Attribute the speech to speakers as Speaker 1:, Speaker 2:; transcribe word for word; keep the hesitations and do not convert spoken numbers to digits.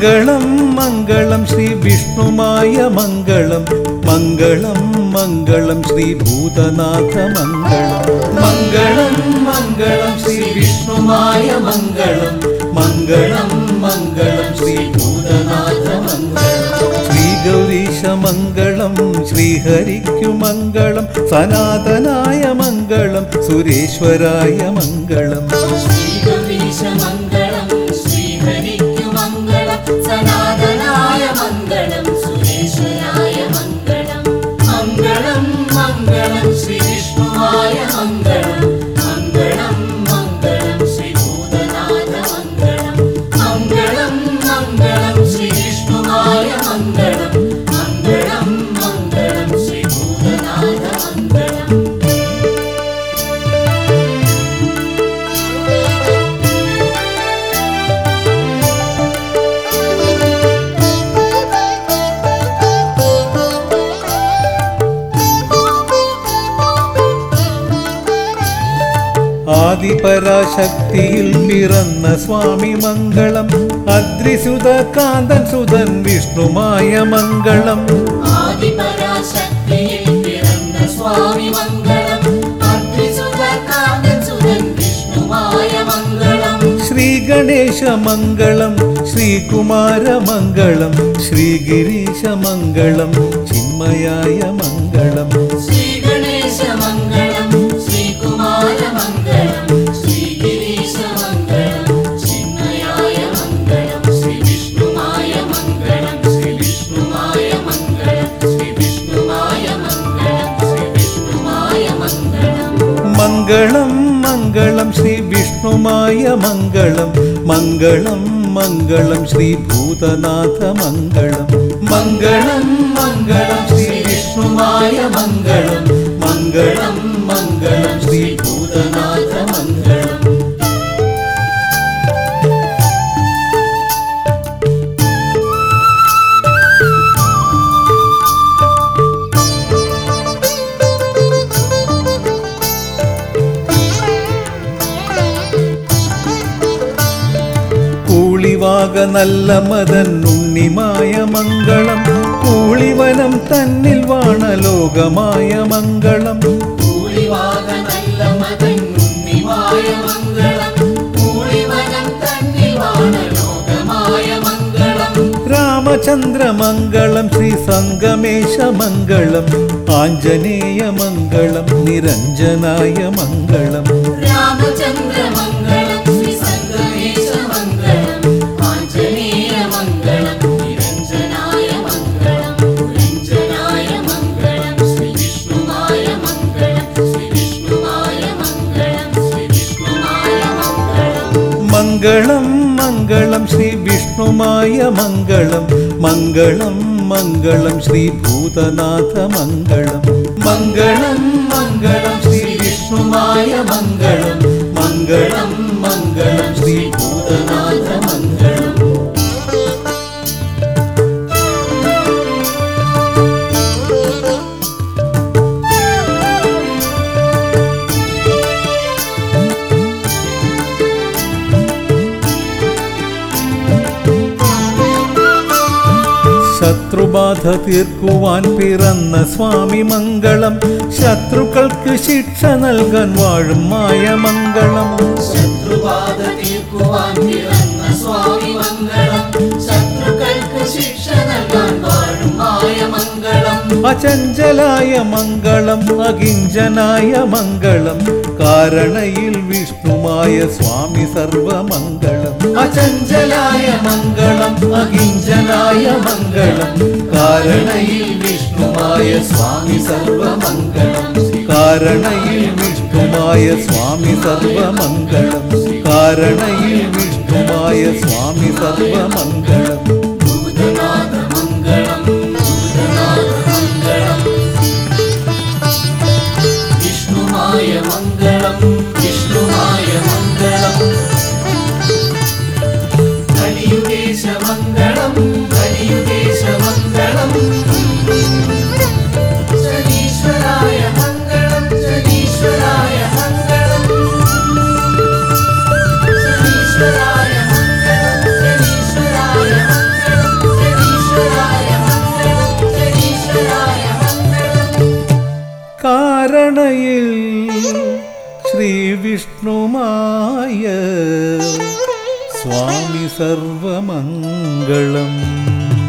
Speaker 1: മംഗളം മംഗളം ശ്രീ വിഷ്ണുമായ മംഗളം മംഗളം മംഗളം ശ്രീ ഭൂതനാഥ മംഗളം മംഗളം മംഗളം ശ്രീ വിഷ്ണുമായ മംഗളം മംഗളം മംഗളം ശ്രീ ഭൂതനാഥ മംഗളം ശ്രീ ഗൗരീശ മംഗളം ശ്രീഹരിക്കു മംഗളം സനാതനായ മംഗളം സുരേശ്വരായ മംഗളം
Speaker 2: ശ്രീ ഗൗരീശ മംഗളം ശ്രീഹരിക്കു മംഗളം സനാതനായ മംഗളം സുരേശ്വരായ മംഗളം മംഗളം മംഗളം ശ്രീ വിഷ്ണുവായ മംഗളം മംഗളം മംഗളം ശ്രീ ഭൂതനാഥ മംഗളം മംഗളം മംഗളം ശ്രീ വിഷ്ണുവായ മംഗളം മംഗളം മംഗളം ശ്രീ ഭൂതനാഥ മംഗളം
Speaker 1: ആദിപരാശക്തിയിൽ പിറന്ന സ്വാമി മംഗളം അദ്രിസുത കാന്തൻ സുതൻ വിഷ്ണുമായ മംഗളം
Speaker 2: ആദിപരാശക്തിയിൽ പിറന്ന സ്വാമി മംഗളം അദ്രിസുത കാന്തൻ സുതൻ വിഷ്ണുമായ മംഗളം
Speaker 1: ശ്രീ ഗണേശ മംഗളം ശ്രീകുമാര മംഗളം ശ്രീ ഗിരീശ മംഗളം ചിന്മയായ മംഗളം
Speaker 2: ശ്രീ ഗണേശ മംഗളം ശ്രീകുമാര മംഗളം ശ്രീ ഗിരീശ മംഗളം ചിന്മയായ മംഗളം ശ്രീ വിഷ്ണുമായ മംഗളം ശ്രീ വിഷ്ണുമായ മംഗളം ശ്രീ വിഷ്ണുമായ മംഗളം ശ്രീ വിഷ്ണുമായ മംഗളം
Speaker 1: മംഗളം മംഗളം ശ്രീ വിഷ്ണുമായ മംഗളം മംഗളം മംഗളം ശ്രീ ഭൂതനാഥ മംഗളം മംഗളം മംഗളം ശ്രീ വിഷ്ണുമായ മംഗളം മംഗളം മംഗളം ശ്രീ ഭൂതനാഥ മംഗളം കൂളിവാക നല്ല മതൻ ഉണ്ണിമായ മംഗളം കൂളിവനം തന്നിൽ വാണലോകമായ മംഗളം
Speaker 2: കൂളിവാക നല്ല മതൻ ഉണ്ണിമായ മംഗളം കൂളിവനം തന്നിൽ വാണലോകമായ മംഗളം
Speaker 1: രാമചന്ദ്ര മംഗളം ശ്രീ സംഗമേശ മംഗളം ആഞ്ജനേയ മംഗളം നിരഞ്ജനായ മംഗളം
Speaker 2: രാമചന്ദ്ര മംഗളം ശ്രീ സംഗമേശ മംഗളം ആഞ്ജനേയ മംഗളം നിരഞ്ജനായ മംഗളം നിരഞ്ജനായ മംഗളം ശ്രീ വിഷ്ണുവായ മംഗളം ശ്രീ വിഷ്ണുവായ മംഗളം ശ്രീ വിഷ്ണുവായ മംഗളം
Speaker 1: മംഗളം മംഗളം ശ്രീ വിഷ്ണുമായ മംഗളം മംഗളം മംഗളം ശ്രീ ഭൂതനാഥ മംഗളം മംഗളം മംഗളം ശ്രീ വിഷ്ണുമായ മംഗളം മംഗളം മംഗളം ശ്രീ ഭൂതനാഥ മംഗളം ശത്രുബാധ തീർക്കുവാൻ പിറന്ന സ്വാമി മംഗളം ശത്രുക്കൾക്ക് ശിക്ഷ നൽകാൻ വാഴും മായ മംഗളം
Speaker 2: ശത്രുബാധ തീർക്കുവാൻ പിറന്ന സ്വാമി മംഗളം ശത്രുക്കൾക്ക് ശിക്ഷ നൽകാൻ വാഴും മായ മംഗളം
Speaker 1: അചഞ്ചലായ മംഗളം അകിഞ്ചനായ മംഗളം കാരണയിൽ വിഷ്ണുമായ സ്വാമി സർവമംഗളം അചഞ്ചലായ മംഗളം അകിഞ്ചനായ മംഗളം കാരണയിൽ വിഷ്ണുമായ സ്വാമി സർവമംഗളം കാരണയിൽ വിഷ്ണുമായ സ്വാമി സർവമംഗളം കാരണയിൽ വിഷ്ണുമായ സ്വാമി സർവമംഗളം
Speaker 2: ഭൂതനാഥ മംഗളം ഭൂതനാഥ മംഗളം വിഷ്ണുമായ മംഗളം വിഷ്ണുമായ മംഗളം കലിയുഗേശ മംഗളം കലിയുഗേശ മംഗളം ശനീശ്വരായ മംഗളം ശനീശ്വരായ മംഗളം ശനീശ്വരായ മംഗളം ശനീശ്വരായ മംഗളം
Speaker 1: കാരണയിൽ ശ്രീ വിഷ്ണുമായ സ്വാമി സർവമംഗളം.